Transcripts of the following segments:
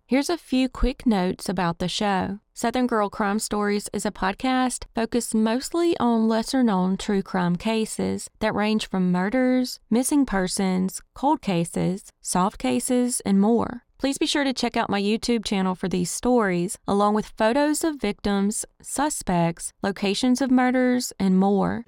Here's a few quick notes about the show. Southern Girl Crime Stories is a podcast focused mostly on lesser-known true crime cases that range from murders, missing persons, cold cases, soft cases, and more. Please be sure to check out my YouTube channel for these stories, along with photos of victims, suspects, locations of murders, and more.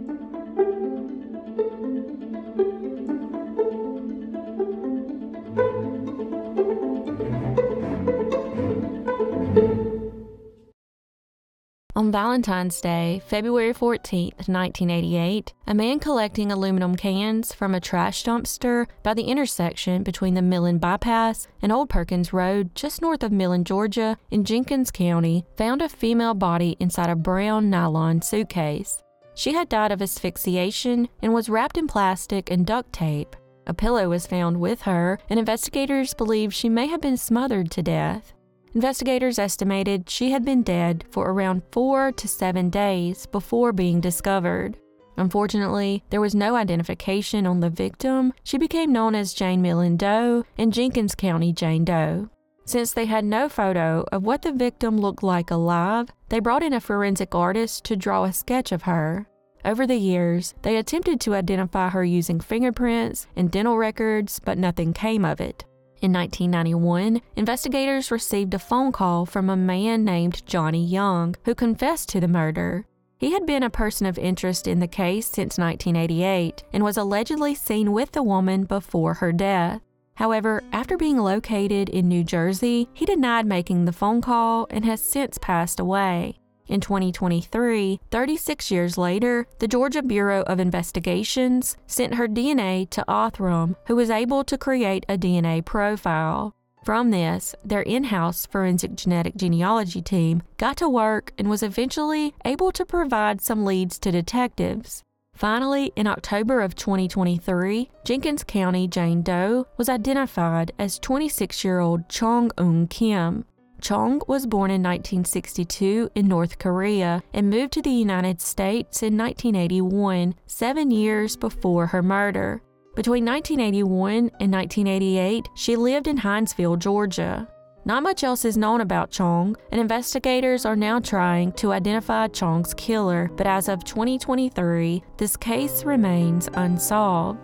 On Valentine's Day, February 14th, 1988, a man collecting aluminum cans from a trash dumpster by the intersection between the Millen Bypass and Old Perkins Road, just north of Millen, Georgia, in Jenkins County, found a female body inside a brown nylon suitcase. She had died of asphyxiation and was wrapped in plastic and duct tape. A pillow was found with her, and investigators believe she may have been smothered to death. Investigators estimated she had been dead for around 4 to 7 days before being discovered. Unfortunately, there was no identification on the victim. She became known as Jane Millen Doe and Jenkins County Jane Doe. Since they had no photo of what the victim looked like alive, they brought in a forensic artist to draw a sketch of her. Over the years, they attempted to identify her using fingerprints and dental records, but nothing came of it. In 1991, investigators received a phone call from a man named Johnny Young, who confessed to the murder. He had been a person of interest in the case since 1988 and was allegedly seen with the woman before her death. However, after being located in New Jersey, he denied making the phone call and has since passed away. In 2023, 36 years later, the Georgia Bureau of Investigations sent her DNA to Othram, who was able to create a DNA profile. From this, their in-house forensic genetic genealogy team got to work and was eventually able to provide some leads to detectives. Finally, in October of 2023, Jenkins County Jane Doe was identified as 26-year-old Chong Eun Kim. Chong was born in 1962 in North Korea and moved to the United States in 1981, 7 years before her murder. Between 1981 and 1988, she lived in Hinesville, Georgia. Not much else is known about Chong, and investigators are now trying to identify Chong's killer, but as of 2023, this case remains unsolved.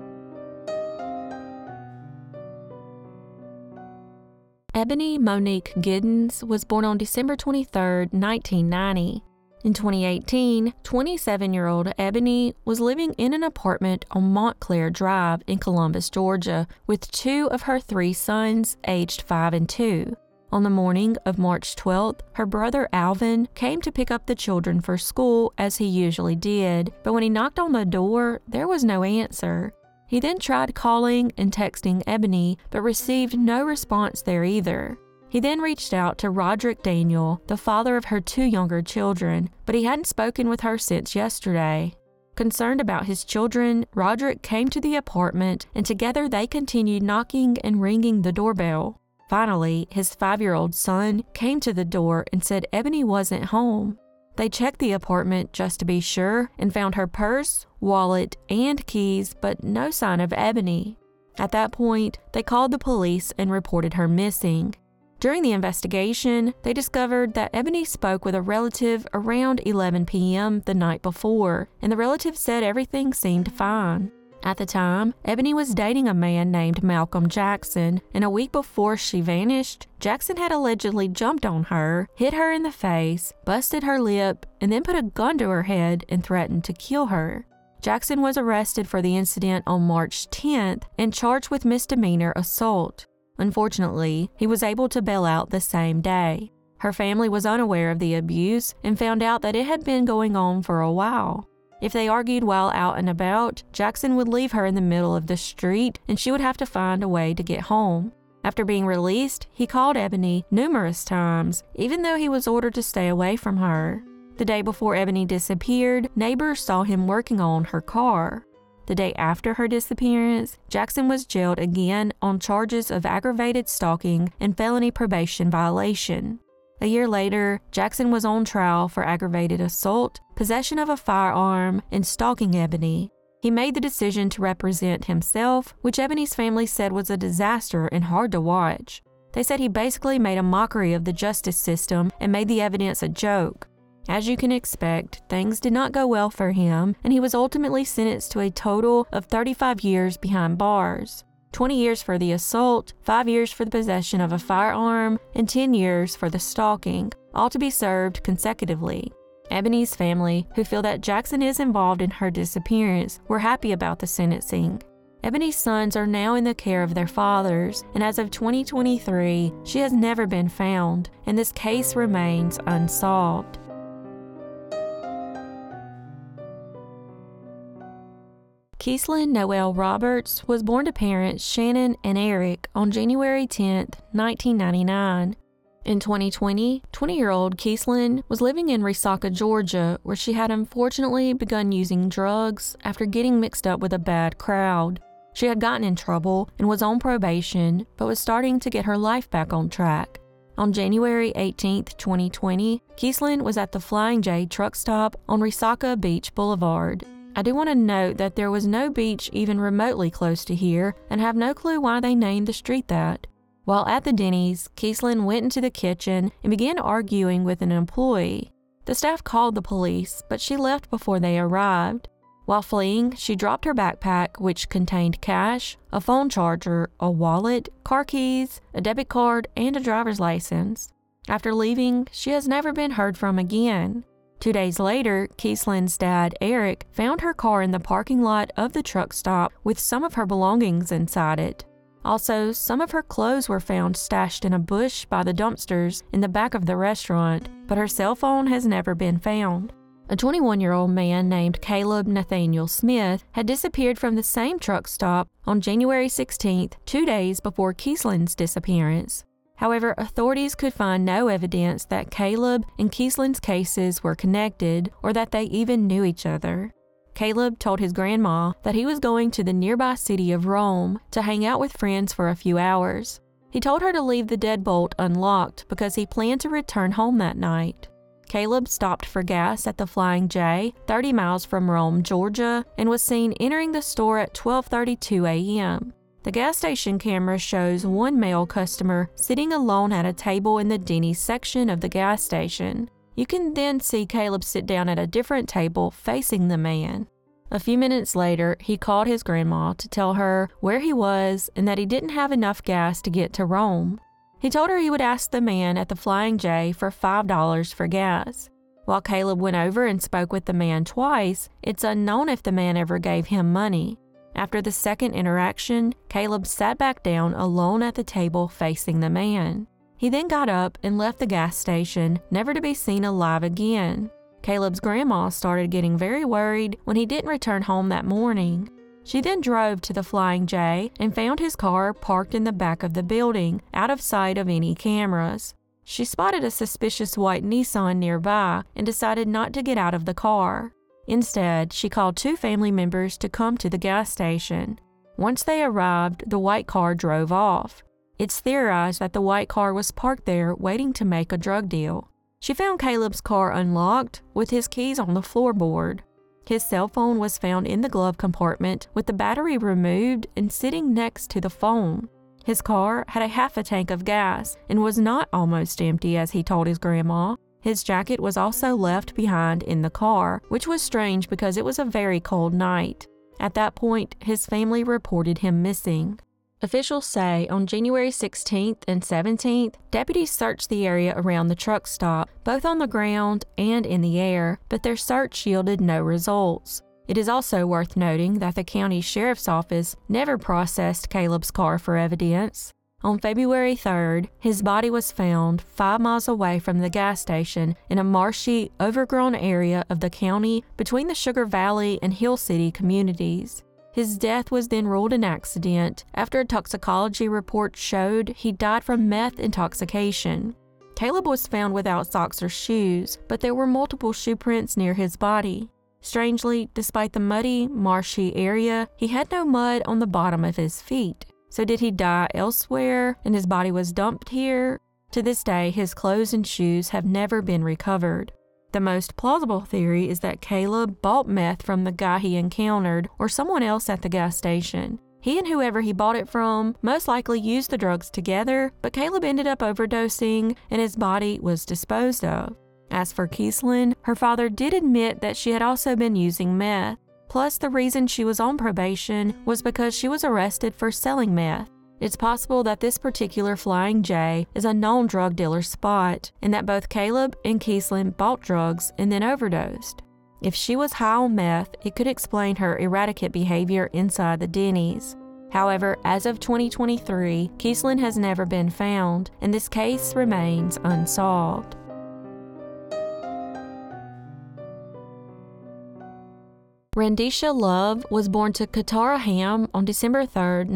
Ebony Monique Giddens was born on December 23, 1990. In 2018, 27-year-old Ebony was living in an apartment on Montclair Drive in Columbus, Georgia, with 2 of her 3 sons, aged 5 and 2. On the morning of March 12th, her brother Alvin came to pick up the children for school as he usually did, but when he knocked on the door, there was no answer. He then tried calling and texting Ebony, but received no response there either. He then reached out to Roderick Daniel, the father of her 2 younger children, but he hadn't spoken with her since yesterday. Concerned about his children, Roderick came to the apartment, and together they continued knocking and ringing the doorbell. Finally, his 5-year-old son came to the door and said Ebony wasn't home. They checked the apartment just to be sure and found her purse, wallet, and keys, but no sign of Ebony. At that point, they called the police and reported her missing. During the investigation, they discovered that Ebony spoke with a relative around 11 p.m. the night before, and the relative said everything seemed fine. At the time, Ebony was dating a man named Malcolm Jackson, and a week before she vanished, Jackson had allegedly jumped on her, hit her in the face, busted her lip, and then put a gun to her head and threatened to kill her. Jackson was arrested for the incident on March 10th and charged with misdemeanor assault. Unfortunately, he was able to bail out the same day. Her family was unaware of the abuse and found out that it had been going on for a while. If they argued while out and about, Jackson would leave her in the middle of the street and she would have to find a way to get home. After being released, he called Ebony numerous times, even though he was ordered to stay away from her. The day before Ebony disappeared, neighbors saw him working on her car. The day after her disappearance, Jackson was jailed again on charges of aggravated stalking and felony probation violation. A year later, Jackson was on trial for aggravated assault, possession of a firearm, and stalking Ebony. He made the decision to represent himself, which Ebony's family said was a disaster and hard to watch. They said he basically made a mockery of the justice system and made the evidence a joke. As you can expect, things did not go well for him, and he was ultimately sentenced to a total of 35 years behind bars. 20 years for the assault, 5 years for the possession of a firearm, and 10 years for the stalking, all to be served consecutively. Ebony's family, who feel that Jackson is involved in her disappearance, were happy about the sentencing. Ebony's sons are now in the care of their fathers, and as of 2023, she has never been found, and this case remains unsolved. Keeslyn Noel Roberts was born to parents Shannon and Eric on January 10, 1999. In 2020, 20-year-old Keeslyn was living in Resaca, Georgia, where she had unfortunately begun using drugs after getting mixed up with a bad crowd. She had gotten in trouble and was on probation, but was starting to get her life back on track. On January 18, 2020, Keeslyn was at the Flying J truck stop on Resaca Beach Boulevard. I do want to note that there was no beach even remotely close to here, and have no clue why they named the street that. While at the Denny's, Keeslyn went into the kitchen and began arguing with an employee. The staff called the police, but she left before they arrived. While fleeing, she dropped her backpack, which contained cash, a phone charger, a wallet, car keys, a debit card, and a driver's license. After leaving, she has never been heard from again. 2 days later, Keeslyn's dad, Eric, found her car in the parking lot of the truck stop with some of her belongings inside it. Also, some of her clothes were found stashed in a bush by the dumpsters in the back of the restaurant, but her cell phone has never been found. A 21-year-old man named Caleb Nathaniel Smith had disappeared from the same truck stop on January 16th, 2 days before Keeslyn's disappearance. However, authorities could find no evidence that Caleb and Keeslyn's cases were connected or that they even knew each other. Caleb told his grandma that he was going to the nearby city of Rome to hang out with friends for a few hours. He told her to leave the deadbolt unlocked because he planned to return home that night. Caleb stopped for gas at the Flying J, 30 miles from Rome, Georgia, and was seen entering the store at 12:32 a.m. The gas station camera shows one male customer sitting alone at a table in the Denny's section of the gas station. You can then see Caleb sit down at a different table facing the man. A few minutes later, he called his grandma to tell her where he was and that he didn't have enough gas to get to Rome. He told her he would ask the man at the Flying J for $5 for gas. While Caleb went over and spoke with the man twice, it's unknown if the man ever gave him money. After the second interaction, Caleb sat back down alone at the table facing the man. He then got up and left the gas station, never to be seen alive again. Caleb's grandma started getting very worried when he didn't return home that morning. She then drove to the Flying J and found his car parked in the back of the building, out of sight of any cameras. She spotted a suspicious white Nissan nearby and decided not to get out of the car. Instead, she called 2 family members to come to the gas station. Once they arrived, the white car drove off. It's theorized that the white car was parked there waiting to make a drug deal. She found Caleb's car unlocked with his keys on the floorboard. His cell phone was found in the glove compartment with the battery removed and sitting next to the phone. His car had a half a tank of gas and was not almost empty, as he told his grandma. His jacket was also left behind in the car, which was strange because it was a very cold night. At that point, his family reported him missing. Officials say on January 16th and 17th, deputies searched the area around the truck stop, both on the ground and in the air, but their search yielded no results. It is also worth noting that the county sheriff's office never processed Caleb's car for evidence. On February 3rd, his body was found 5 miles away from the gas station in a marshy, overgrown area of the county between the Sugar Valley and Hill City communities. His death was then ruled an accident after a toxicology report showed he died from meth intoxication. Caleb was found without socks or shoes, but there were multiple shoe prints near his body. Strangely, despite the muddy, marshy area, he had no mud on the bottom of his feet. So did he die elsewhere and his body was dumped here? To this day, his clothes and shoes have never been recovered. The most plausible theory is that Caleb bought meth from the guy he encountered or someone else at the gas station. He and whoever he bought it from most likely used the drugs together, but Caleb ended up overdosing and his body was disposed of. As for Keeslyn, her father did admit that she had also been using meth. Plus, the reason she was on probation was because she was arrested for selling meth. It's possible that this particular Flying J is a known drug dealer spot, and that both Caleb and Keeslyn bought drugs and then overdosed. If she was high on meth, it could explain her erratic behavior inside the Denny's. However, as of 2023, Keeslyn has never been found, and this case remains unsolved. Randisha Love was born to Katara Ham on December 3,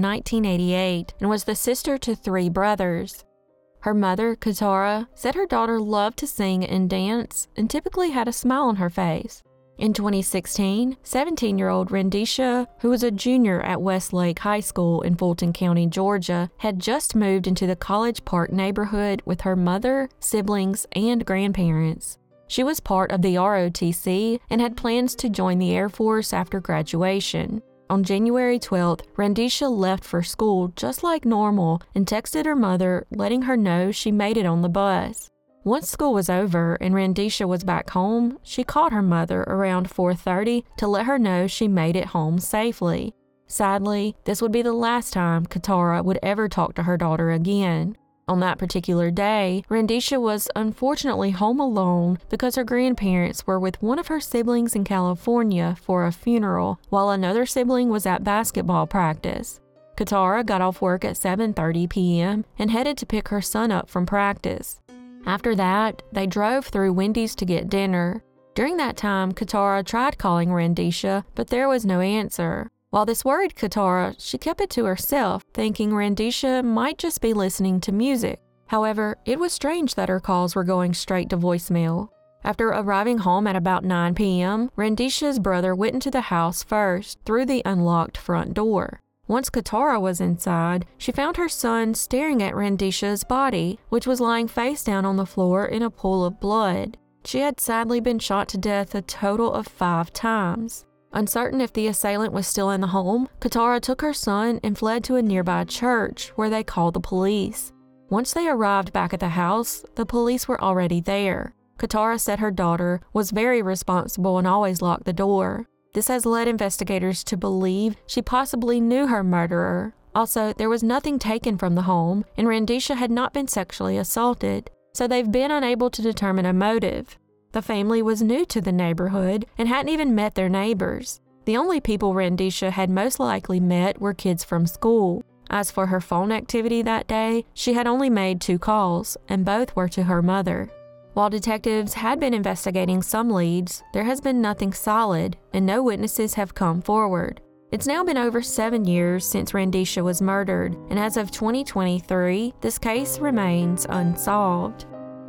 1988, and was the sister to 3 brothers. Her mother, Katara, said her daughter loved to sing and dance and typically had a smile on her face. In 2016, 17-year-old Randisha, who was a junior at Westlake High School in Fulton County, Georgia, had just moved into the College Park neighborhood with her mother, siblings, and grandparents. She was part of the ROTC and had plans to join the Air Force after graduation. On January 12th, Randisha left for school just like normal and texted her mother, letting her know she made it on the bus. Once school was over and Randisha was back home, she called her mother around 4:30 to let her know she made it home safely. Sadly, this would be the last time Katara would ever talk to her daughter again. On that particular day, Randisha was unfortunately home alone because her grandparents were with one of her siblings in California for a funeral, while another sibling was at basketball practice. Katara got off work at 7:30 p.m. and headed to pick her son up from practice. After that, they drove through Wendy's to get dinner. During that time, Katara tried calling Randisha, but there was no answer. While this worried Katara, she kept it to herself, thinking Randisha might just be listening to music. However, it was strange that her calls were going straight to voicemail. After arriving home at about 9 p.m., Randisha's brother went into the house first, through the unlocked front door. Once Katara was inside, she found her son staring at Randisha's body, which was lying face down on the floor in a pool of blood. She had sadly been shot to death a total of 5 times. Uncertain if the assailant was still in the home, Katara took her son and fled to a nearby church, where they called the police. Once they arrived back at the house, the police were already there. Katara said her daughter was very responsible and always locked the door. This has led investigators to believe she possibly knew her murderer. Also, there was nothing taken from the home, and Randisha had not been sexually assaulted, so they've been unable to determine a motive. The family was new to the neighborhood and hadn't even met their neighbors. The only people Randisha had most likely met were kids from school. As for her phone activity that day, she had only made 2 calls, and both were to her mother. While detectives had been investigating some leads, there has been nothing solid, and no witnesses have come forward. It's now been over 7 years since Randisha was murdered, and as of 2023, this case remains unsolved.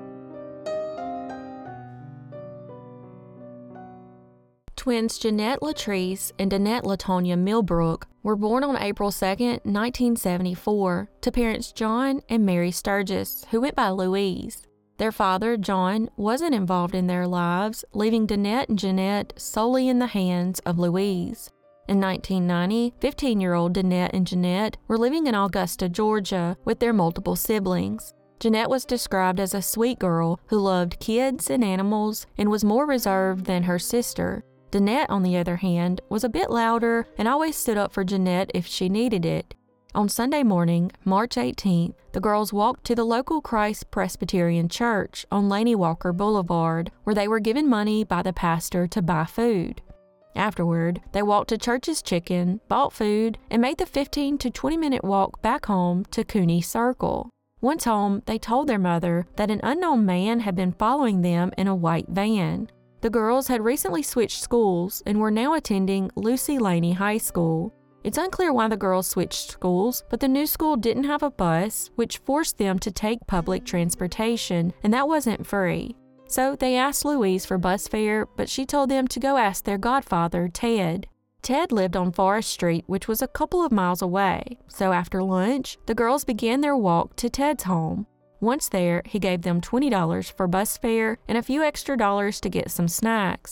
Twins Jeanette Latrice and Danette Latonia Millbrook were born on April 2, 1974, to parents John and Mary Sturgis, who went by Louise. Their father, John, wasn't involved in their lives, leaving Danette and Jeanette solely in the hands of Louise. In 1990, 15-year-old Danette and Jeanette were living in Augusta, Georgia, with their multiple siblings. Jeanette was described as a sweet girl who loved kids and animals and was more reserved than her sister. Danette, on the other hand, was a bit louder and always stood up for Jeanette if she needed it. On Sunday morning, March 18th, the girls walked to the local Christ Presbyterian Church on Laney Walker Boulevard, where they were given money by the pastor to buy food. Afterward, they walked to Church's Chicken, bought food, and made the 15 to 20-minute walk back home to Cooney Circle. Once home, they told their mother that an unknown man had been following them in a white van. The girls had recently switched schools and were now attending Lucy Laney High School. It's unclear why the girls switched schools, but the new school didn't have a bus, which forced them to take public transportation, and that wasn't free. So they asked Louise for bus fare, but she told them to go ask their godfather, Ted. Ted lived on Forest Street, which was a couple of miles away, so after lunch, the girls began their walk to Ted's home. Once there, he gave them $20 for bus fare and a few extra dollars to get some snacks.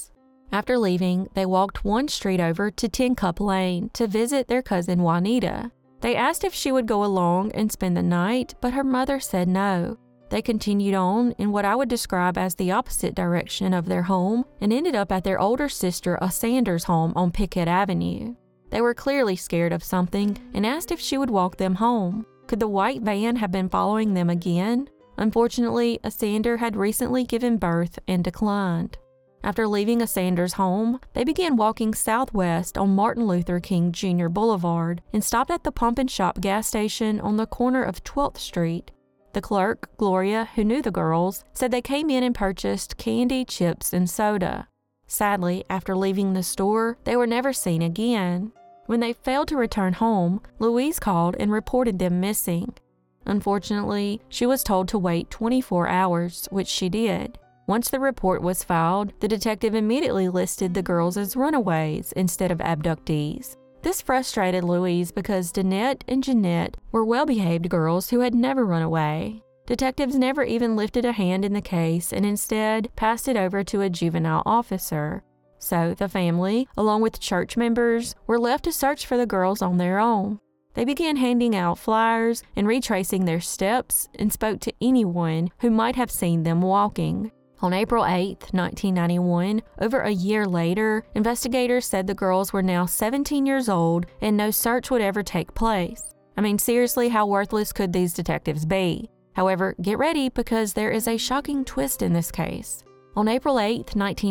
After leaving, they walked one street over to Tin Cup Lane to visit their cousin Juanita. They asked if she would go along and spend the night, but her mother said no. They continued on in what I would describe as the opposite direction of their home and ended up at their older sister Sanders' home on Pickett Avenue. They were clearly scared of something and asked if she would walk them home. Could the white van have been following them again? Unfortunately, Sander had recently given birth and declined. After leaving Sanders' home, they began walking southwest on Martin Luther King Jr. Boulevard and stopped at the Pump and Shop gas station on the corner of 12th Street. The clerk, Gloria, who knew the girls, said they came in and purchased candy, chips, and soda. Sadly, after leaving the store, they were never seen again. When they failed to return home, Louise called and reported them missing. Unfortunately, she was told to wait 24 hours, which she did. Once the report was filed, the detective immediately listed the girls as runaways instead of abductees. This frustrated Louise because Danette and Jeanette were well-behaved girls who had never run away. Detectives never even lifted a hand in the case and instead passed it over to a juvenile officer. So the family, along with church members, were left to search for the girls on their own. They began handing out flyers and retracing their steps and spoke to anyone who might have seen them walking. On April 8, 1991, over a year later, investigators said the girls were now 17 years old and no search would ever take place. I mean, seriously, how worthless could these detectives be? However, get ready because there is a shocking twist in this case. On April 8,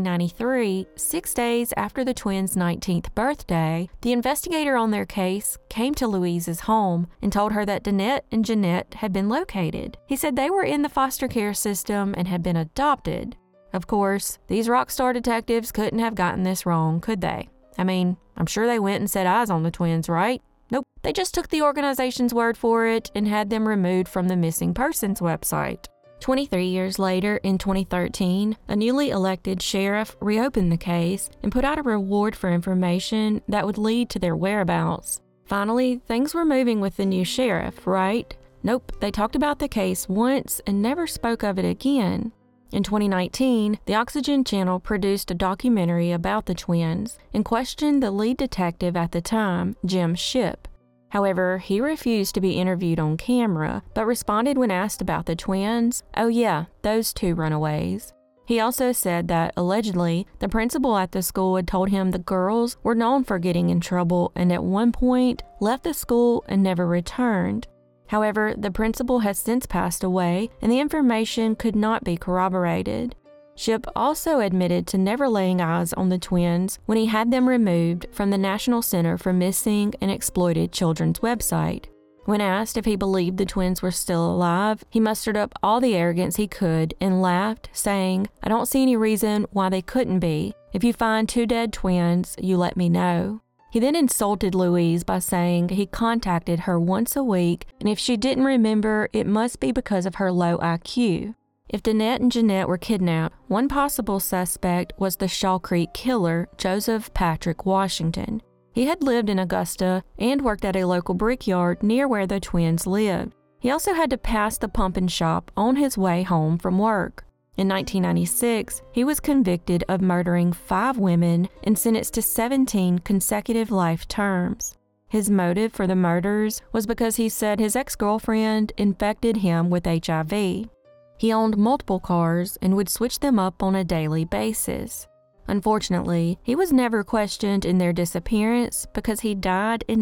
1993, 6 days after the twins' 19th birthday, the investigator on their case came to Louise's home and told her that Danette and Jeanette had been located. He said they were in the foster care system and had been adopted. Of course, these rock star detectives couldn't have gotten this wrong, could they? I mean, I'm sure they went and set eyes on the twins, right? Nope, they just took the organization's word for it and had them removed from the missing persons website. 23 years later, in 2013, a newly elected sheriff reopened the case and put out a reward for information that would lead to their whereabouts. Finally, things were moving with the new sheriff, right? Nope, they talked about the case once and never spoke of it again. In 2019, the Oxygen Channel produced a documentary about the twins and questioned the lead detective at the time, Jim Shipp. However, he refused to be interviewed on camera, but responded when asked about the twins, "Oh yeah, those two runaways." He also said that, allegedly, the principal at the school had told him the girls were known for getting in trouble and at one point left the school and never returned. However, the principal has since passed away and the information could not be corroborated. Shipp also admitted to never laying eyes on the twins when he had them removed from the National Center for Missing and Exploited Children's website. When asked if he believed the twins were still alive, he mustered up all the arrogance he could and laughed, saying, "I don't see any reason why they couldn't be. If you find 2 dead twins, you let me know." He then insulted Louise by saying he contacted her once a week, and if she didn't remember, it must be because of her low IQ. If Danette and Jeanette were kidnapped, one possible suspect was the Shaw Creek killer, Joseph Patrick Washington. He had lived in Augusta and worked at a local brickyard near where the twins lived. He also had to pass the Pump and Shop on his way home from work. In 1996, he was convicted of murdering 5 women and sentenced to 17 consecutive life terms. His motive for the murders was because he said his ex-girlfriend infected him with HIV. He owned multiple cars and would switch them up on a daily basis. Unfortunately, he was never questioned in their disappearance because he died in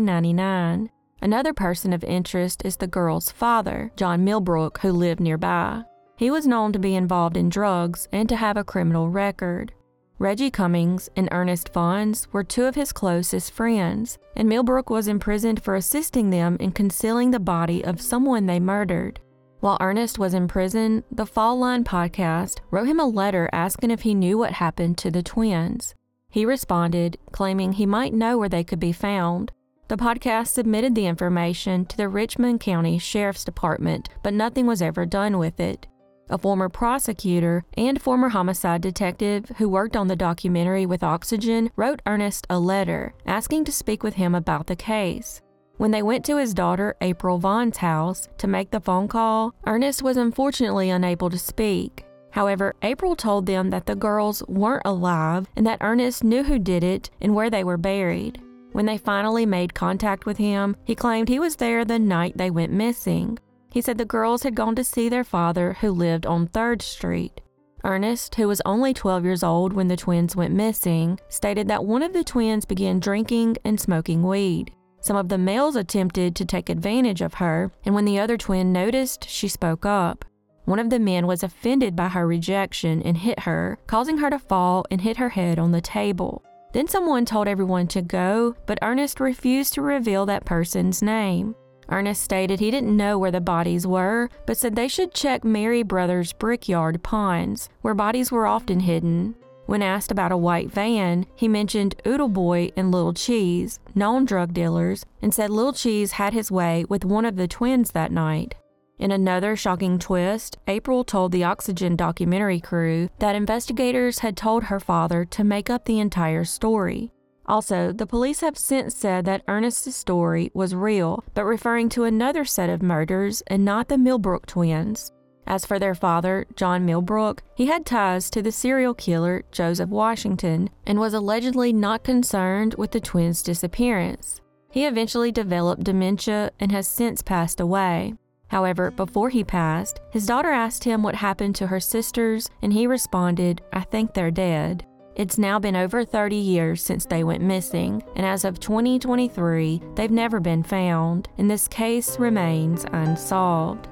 1999. Another person of interest is the girls' father, John Millbrook, who lived nearby. He was known to be involved in drugs and to have a criminal record. Reggie Cummings and Ernest Fonz were 2 of his closest friends, and Millbrook was imprisoned for assisting them in concealing the body of someone they murdered. While Ernest was in prison, the Fall Line podcast wrote him a letter asking if he knew what happened to the twins. He responded, claiming he might know where they could be found. The podcast submitted the information to the Richmond County Sheriff's Department, but nothing was ever done with it. A former prosecutor and former homicide detective who worked on the documentary with Oxygen wrote Ernest a letter asking to speak with him about the case. When they went to his daughter April Vaughn's house to make the phone call, Ernest was unfortunately unable to speak. However, April told them that the girls weren't alive and that Ernest knew who did it and where they were buried. When they finally made contact with him, he claimed he was there the night they went missing. He said the girls had gone to see their father, who lived on 3rd Street. Ernest, who was only 12 years old when the twins went missing, stated that one of the twins began drinking and smoking weed. Some of the males attempted to take advantage of her, and when the other twin noticed, she spoke up. One of the men was offended by her rejection and hit her, causing her to fall and hit her head on the table. Then someone told everyone to go, but Ernest refused to reveal that person's name. Ernest stated he didn't know where the bodies were, but said they should check Mary Brothers' Brickyard ponds, where bodies were often hidden. When asked about a white van, he mentioned Oodle Boy and Lil Cheese, known drug dealers, and said Lil Cheese had his way with one of the twins that night. In another shocking twist, April told the Oxygen documentary crew that investigators had told her father to make up the entire story. Also, the police have since said that Ernest's story was real, but referring to another set of murders and not the Millbrook twins. As for their father, John Millbrook, he had ties to the serial killer Joseph Washington and was allegedly not concerned with the twins' disappearance. He eventually developed dementia and has since passed away. However, before he passed, his daughter asked him what happened to her sisters, and he responded, "I think they're dead." It's now been over 30 years since they went missing, and as of 2023, they've never been found, and this case remains unsolved.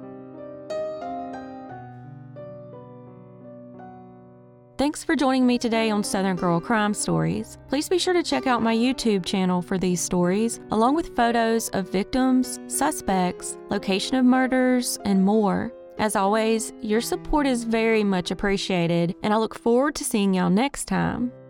Thanks for joining me today on Southern Girl Crime Stories. Please be sure to check out my YouTube channel for these stories, along with photos of victims, suspects, location of murders, and more. As always, your support is very much appreciated, and I look forward to seeing y'all next time.